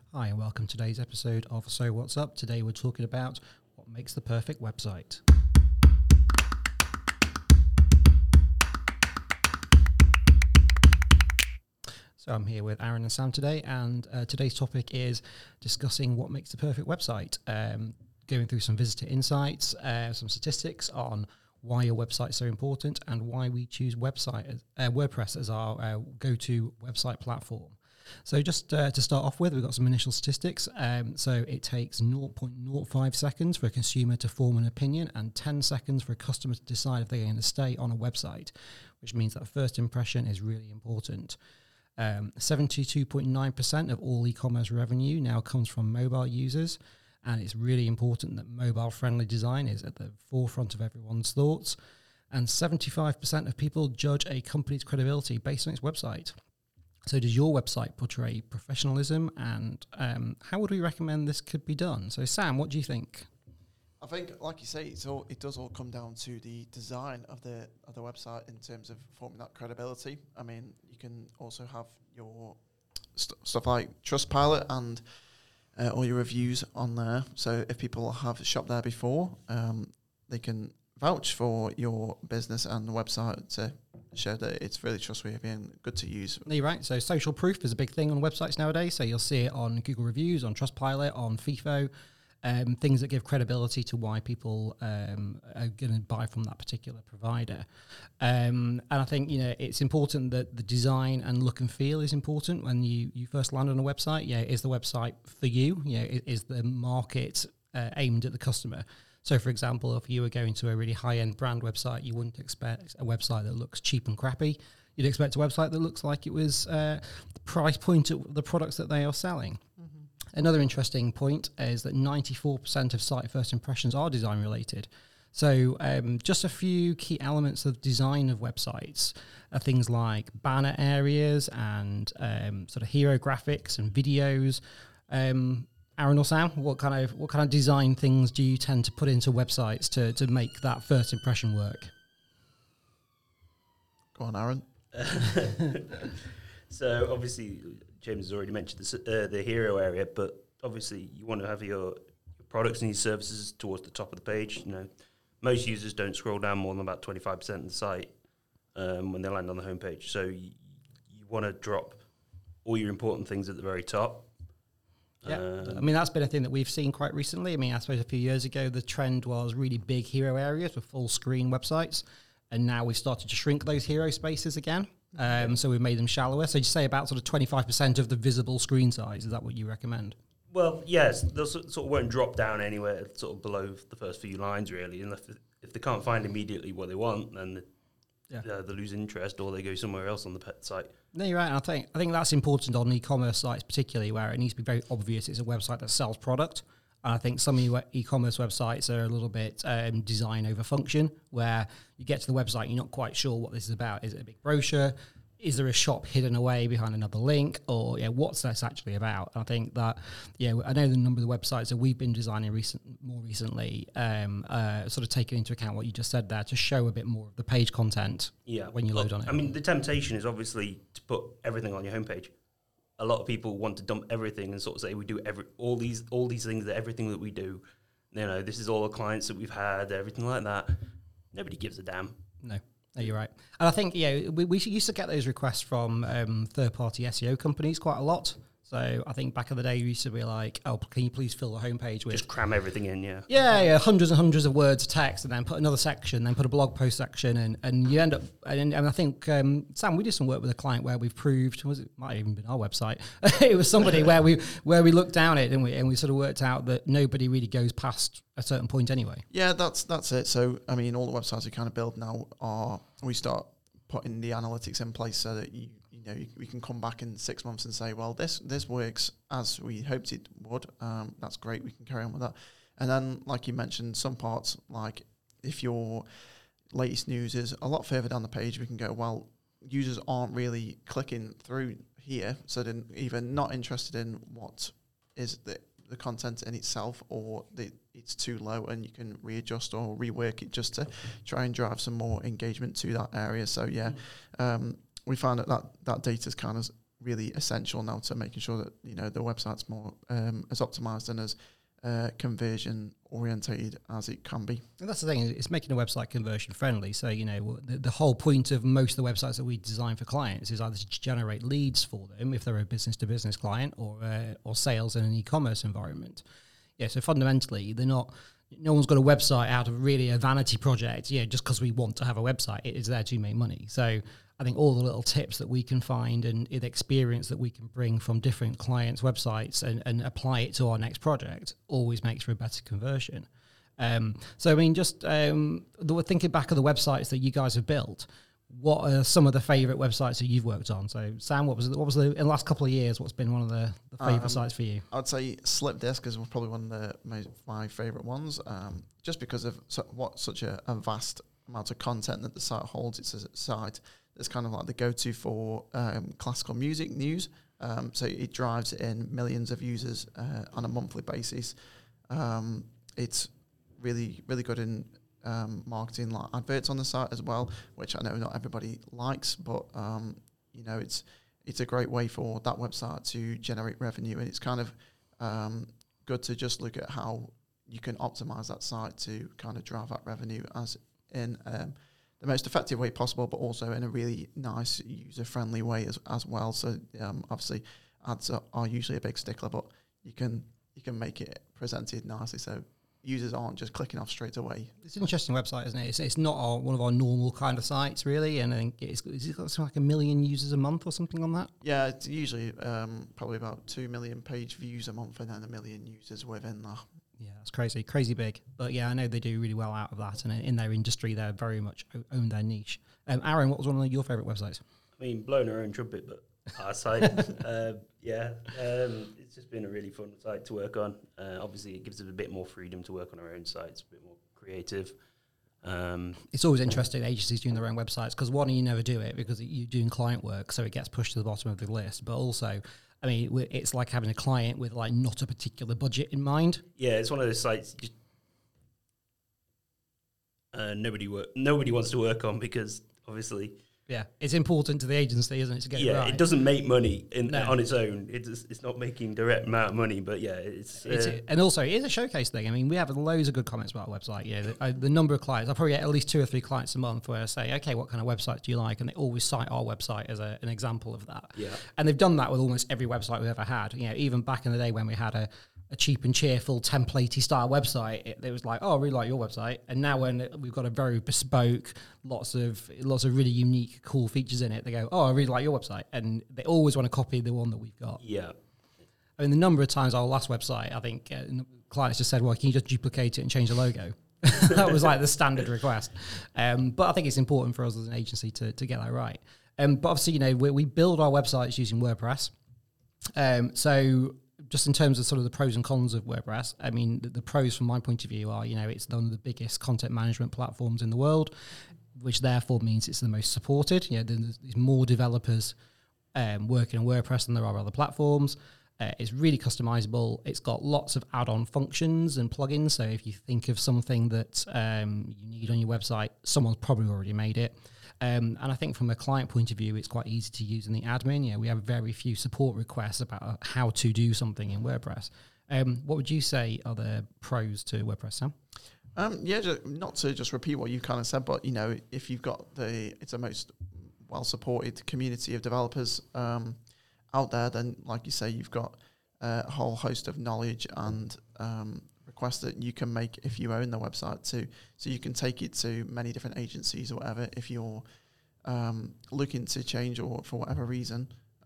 Hi, and welcome to today's episode of So What's Up. Today we're talking about what makes the perfect website. So I'm here with Aaron and Sam today, and today's topic is discussing what makes the perfect website. Going through some visitor insights, some statistics on why your website is so important, and why we choose WordPress as our go-to website platform. So just to start off with, we've got some initial statistics. So it takes 0.05 seconds for a consumer to form an opinion and 10 seconds for a customer to decide if they're going to stay on a website, which means that first impression is really important. 72.9% of all e-commerce revenue now comes from mobile users, and it's really important that mobile-friendly design is at the forefront of everyone's thoughts. And 75% of people judge a company's credibility based on its website. So does your website portray professionalism, and how would we recommend this could be done? So Sam, what do you think? I think, like you say, it does all come down to the design of the website in terms of forming that credibility. I mean, you can also have your stuff like Trustpilot and all your reviews on there. So if people have shopped there before, they can vouch for your business and the website to show that it's really trustworthy and good to use. No, you're right. So social proof is a big thing on websites nowadays. So you'll see it on Google Reviews, on Trustpilot, on FIFO, things that give credibility to why people are going to buy from that particular provider. And I think, it's important that the design and look and feel is important when you first land on a website. Is the website for you? Is the market aimed at the customer? So, for example, if you were going to a really high-end brand website, you wouldn't expect a website that looks cheap and crappy. You'd expect a website that looks like it was the price point of the products that they are selling. Mm-hmm. Another interesting point is that 94% of site first impressions are design-related. So just a few key elements of design of websites are things like banner areas and sort of hero graphics and videos. Aaron or Sam, what kind of design things do you tend to put into websites to make that first impression work? Go on, Aaron. So obviously, James has already mentioned the hero area, but obviously you want to have your products and your services towards the top of the page. Most users don't scroll down more than about 25% of the site when they land on the homepage. So you want to drop all your important things at the very top. Yeah, that's been a thing that we've seen quite recently. I suppose a few years ago, the trend was really big hero areas with full screen websites. And now we've started to shrink those hero spaces again. So we've made them shallower. So you say about sort of 25% of the visible screen size. Is that what you recommend? Well, yes, they'll sort of won't drop down anywhere sort of below the first few lines, really. And if they can't find immediately what they want, then they lose interest or they go somewhere else on the pet site. No, you're right. And I think that's important on e-commerce sites, particularly where it needs to be very obvious it's a website that sells product. And I think some of your e-commerce websites are a little bit design over function, where you get to the website, you're not quite sure what this is about. Is it a big brochure? Is there a shop hidden away behind another link? Or what's this actually about? And I think that, I know the number of the websites that we've been designing more recently, sort of taking into account what you just said there to show a bit more of the page content when you load on it. The temptation is obviously to put everything on your homepage. A lot of people want to dump everything and sort of say we do all these things, everything that we do. This is all the clients that we've had, everything like that. Nobody gives a damn. No, you're right. And I think, we used to get those requests from third-party SEO companies quite a lot. So I think back in the day, you used to be like, oh, can you please fill the homepage with... Just cram everything in, hundreds and hundreds of words of text, and then put another section, then put a blog post section, and you end up... And I think, Sam, we did some work with a client where we've proved... might have even been our website. It was somebody where we looked down it, and we sort of worked out that nobody really goes past a certain point anyway. Yeah, that's it. So, all the websites we kind of build now we start putting the analytics in place so that we can come back in 6 months and say, well, this works as we hoped it would. That's great. We can carry on with that. And then, like you mentioned, some parts, like if your latest news is a lot further down the page, we can go, well, users aren't really clicking through here, so they're either not interested in what is the content in itself, or it's too low, and you can readjust or rework it just to try and drive some more engagement to that area. So we found that data is kind of really essential now to making sure that, you know, the website's more as optimized and as conversion orientated as it can be. And that's the thing, it's making a website conversion friendly. So, you know, the whole point of most of the websites that we design for clients is either to generate leads for them if they're a business to business client, or sales in an e-commerce environment. Yeah, so fundamentally, no one's got a website out of really a vanity project, just because we want to have a website. It is there to make money. So I think all the little tips that we can find and the experience that we can bring from different clients' websites and apply it to our next project always makes for a better conversion. So, I mean, just thinking back of the websites that you guys have built, what are some of the favourite websites that you've worked on? So, Sam, what was in the last couple of years, what's been one of the favourite sites for you? I'd say Slipdisc is probably one of my favourite ones, just because of such a vast amount of content that the site holds. It's a site that's kind of like the go-to for classical music news. So it drives in millions of users on a monthly basis. It's really, really good in marketing, like adverts on the site as well, which I know not everybody likes, but you know, it's a great way for that website to generate revenue, and it's kind of good to just look at how you can optimize that site to kind of drive that revenue as in the most effective way possible, but also in a really nice user-friendly way as well. So obviously ads are usually a big stickler, but you can make it presented nicely so users aren't just clicking off straight away. It's an interesting website, isn't it? It's not one of our normal kind of sites, really, and I think it's got something like 1 million users a month or something on that. Yeah, it's usually probably about 2 million page views a month, and then 1 million users within that. Yeah, that's crazy big. But yeah, I know they do really well out of that, and in their industry, they're very much own their niche. Aaron, what was one of your favourite websites? I mean, blowing our own trumpet, but our site, it's just been a really fun site to work on. Obviously, it gives us a bit more freedom to work on our own sites, a bit more creative. It's always interesting, agencies doing their own websites, because one, you never do it because you're doing client work, so it gets pushed to the bottom of the list. But also, I mean, it's like having a client with like not a particular budget in mind. Yeah, it's one of those sites just nobody wants to work on because obviously. Yeah, it's important to the agency, isn't it, to get it right? It doesn't make money on its own. It's not making direct amount of money, but yeah, it's and also it is a showcase thing. I mean, we have loads of good comments about our website. Yeah, the number of clients, I probably get at least 2 or 3 clients a month where I say, okay, what kind of website do you like? And they always cite our website as an example of that. Yeah, and they've done that with almost every website we've ever had. You know, even back in the day when we had a cheap and cheerful template-y style website, it was like, oh, I really like your website. And now when we've got a very bespoke, lots of really unique, cool features in it, they go, oh, I really like your website. And they always want to copy the one that we've got. Yeah. I mean, the number of times our last website, I think clients just said, well, can you just duplicate it and change the logo? That was like the standard request. But I think it's important for us as an agency to get that right. But obviously, you know, we build our websites using WordPress. So just in terms of sort of the pros and cons of WordPress, I mean, the pros from my point of view are, you know, it's one of the biggest content management platforms in the world, which therefore means it's the most supported. You know, there's more developers working on WordPress than there are other platforms. It's really customizable. It's got lots of add-on functions and plugins. So if you think of something that you need on your website, someone's probably already made it. And I think from a client point of view, it's quite easy to use in the admin. Yeah, we have very few support requests about how to do something in WordPress. What would you say are the pros to WordPress, Sam? Not to just repeat what you kind of said, but, you know, if you've got it's the most well-supported community of developers out there, then, like you say, you've got a whole host of knowledge and requests that you can make if you own the website too. So you can take it to many different agencies or whatever. If you're looking to change or for whatever reason,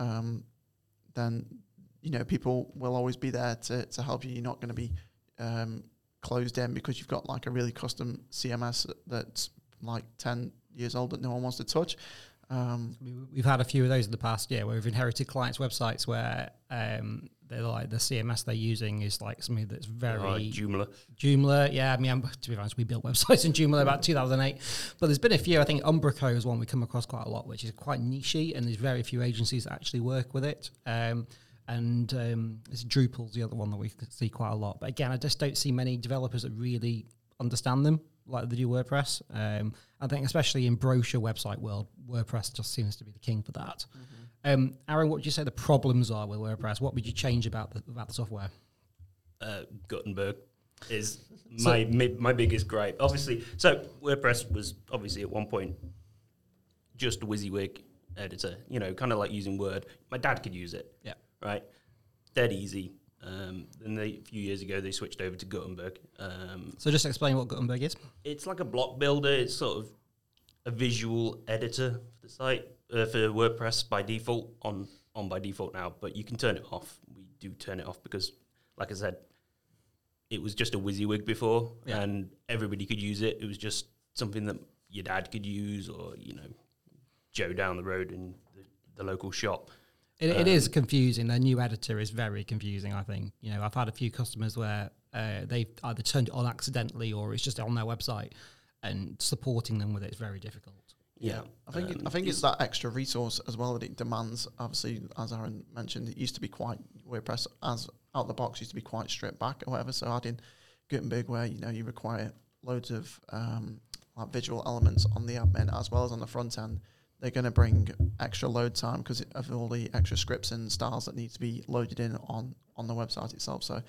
then, you know, people will always be there to help you. You're not going to be closed in because you've got like a really custom CMS that's like 10 years old that no one wants to touch. We've had a few of those in the past, where we've inherited clients' websites where they're like the CMS they're using is like something that's very Joomla. Yeah, I mean, to be honest, we built websites in Joomla about 2008, but there's been a few. I think Umbraco is one we come across quite a lot, which is quite nichey, and there's very few agencies that actually work with it. And it's Drupal's the other one that we see quite a lot. But again, I just don't see many developers that really understand them. like they do WordPress. I think especially in brochure website world, WordPress just seems to be the king for that. Aaron, what would you say the problems are with WordPress? What would you change about the software? Gutenberg is my biggest gripe. Obviously, so WordPress was obviously at one point just a WYSIWYG editor, kind of like using Word. My dad could use it. Yeah. Right? Dead easy. Then a few years ago, they switched over to Gutenberg. So just explain what Gutenberg is. It's like a block builder. It's sort of a visual editor for the site, for WordPress by default, on by default now, but you can turn it off. We do turn it off because, like I said, it was just a WYSIWYG before, and everybody could use it. It was just something that your dad could use, or, Joe down the road in the local shop. It is confusing. Their new editor is very confusing, I think. I've had a few customers where they've either turned it on accidentally or it's just on their website, and supporting them with it is very difficult. Yeah. I think it's that extra resource as well that it demands. Obviously, as Aaron mentioned, it used to be quite, WordPress as out the box used to be quite stripped back or whatever. So adding Gutenberg, where you require loads of like visual elements on the admin as well as on the front end, they're going to bring extra load time because of all the extra scripts and styles that need to be loaded in on the website itself. So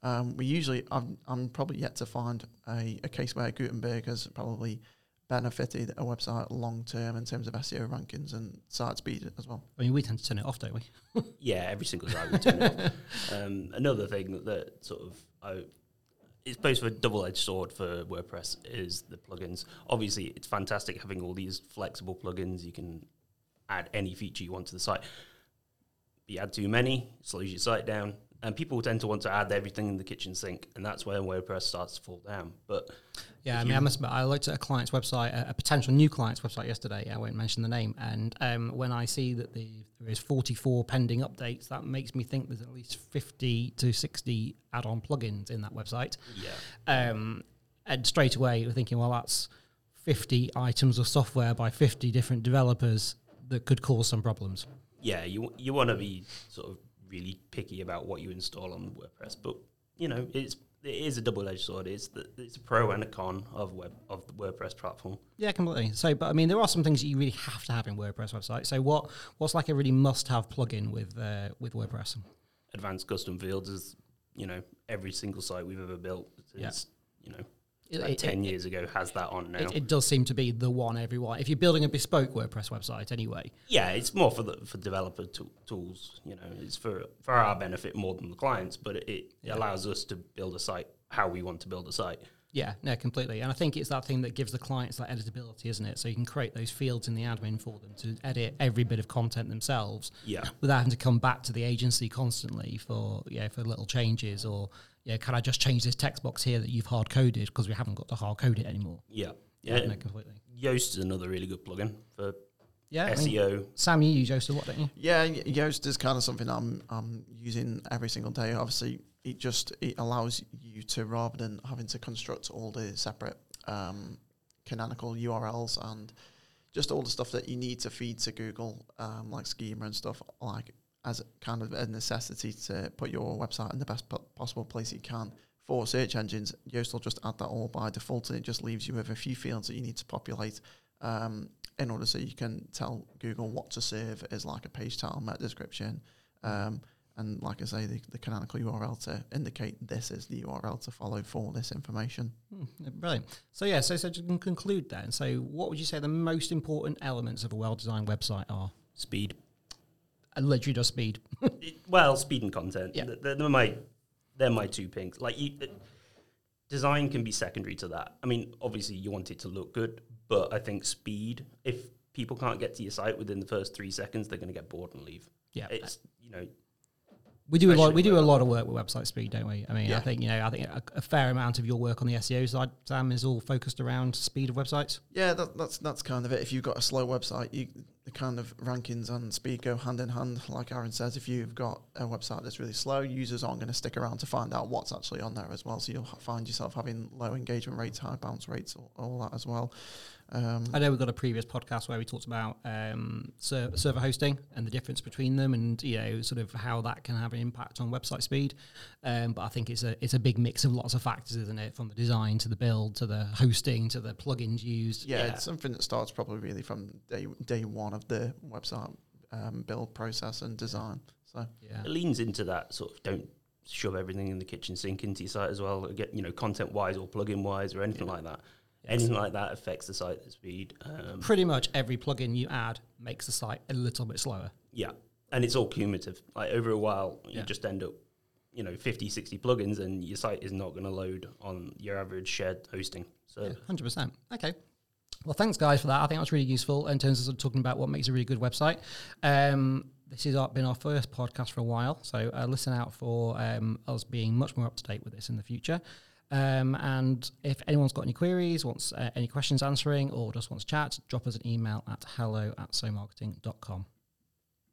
I'm probably yet to find a case where Gutenberg has probably benefited a website long term in terms of SEO rankings and site speed as well. I mean, we tend to turn it off, don't we? Yeah, every single site we turn it off. Another thing that sort of it's both a double-edged sword for WordPress is the plugins. Obviously, it's fantastic having all these flexible plugins. You can add any feature you want to the site. But you add too many, it slows your site down. And people tend to want to add everything in the kitchen sink, and that's where WordPress starts to fall down. But yeah, I must admit, I looked at a client's website, a potential new client's website yesterday. I won't mention the name. And when I see that there is 44 pending updates, that makes me think there's at least 50 to 60 add-on plugins in that website. Yeah. And straight away, we're thinking, well, that's 50 items of software by 50 different developers that could cause some problems. Yeah, you want to be sort of really picky about what you install on WordPress, but it is a double-edged sword. It's a pro and a con of the WordPress platform. Yeah, completely. So, but I mean, there are some things that you really have to have in WordPress website. So, what's like a really must-have plugin with WordPress? Advanced custom fields is every single site we've ever built is 10 years ago has that on now. It does seem to be the one everyone. If you're building a bespoke WordPress website, anyway. Yeah, it's more for developer tools. It's for our benefit more than the clients, but it allows us to build a site how we want to build a site. Yeah, no, completely. And I think it's that thing that gives the clients that editability, isn't it? So you can create those fields in the admin for them to edit every bit of content themselves. Yeah. Without having to come back to the agency constantly for little changes or. Yeah, can I just change this text box here that you've hard coded because we haven't got to hard code it anymore? Yeah, no, completely. Yoast is another really good plugin for SEO. I mean, Sam, you use Yoast a lot, don't you? Yeah, Yoast is kind of something I'm using every single day. Obviously, it allows you to, rather than having to construct all the separate canonical URLs and just all the stuff that you need to feed to Google, like schema and stuff, like as kind of a necessity to put your website in the best possible place you can for search engines. Yoast will just add that all by default, and it just leaves you with a few fields that you need to populate in order so you can tell Google what to serve as like a page title, meta description, and like I say, the canonical URL to indicate this is the URL to follow for this information. Brilliant. So to conclude then, so what would you say the most important elements of a well-designed website are? Speed. Literally just speed. Speed and content. Yeah. They're my two things. Design can be secondary to that. I mean, obviously you want it to look good, but I think speed, if people can't get to your site within the first 3 seconds, they're going to get bored and leave. Yeah. It's, We do a lot of work with website speed, don't we? I mean, Yeah. I think a fair amount of your work on the SEO side, Sam, is all focused around speed of websites. Yeah, that's kind of it. If you've got a slow website, the kind of rankings and speed go hand in hand. Like Aaron says, if you've got a website that's really slow, users aren't going to stick around to find out what's actually on there as well. So you'll find yourself having low engagement rates, high bounce rates, all that as well. I know we've got a previous podcast where we talked about server hosting and the difference between them, and sort of how that can have an impact on website speed. But I think it's a big mix of lots of factors, isn't it? From the design to the build to the hosting to the plugins used. Yeah, it's something that starts probably really from day one of the website build process and design. So it leans into that sort of don't shove everything in the kitchen sink into your site as well. Get content wise or plugin wise or anything like that. Anything like that affects the site speed. Pretty much every plugin you add makes the site a little bit slower. Yeah, and it's all cumulative. Like over a while, you just end up, 50, 60 plugins, and your site is not going to load on your average shared hosting. So 100%. Okay. Well, thanks, guys, for that. I think that's really useful in terms of sort of talking about what makes a really good website. This has been our first podcast for a while, so listen out for us being much more up to date with this in the future. And if anyone's got any queries, wants any questions answering, or just wants to chat, drop us an email at hello@somarketing.com.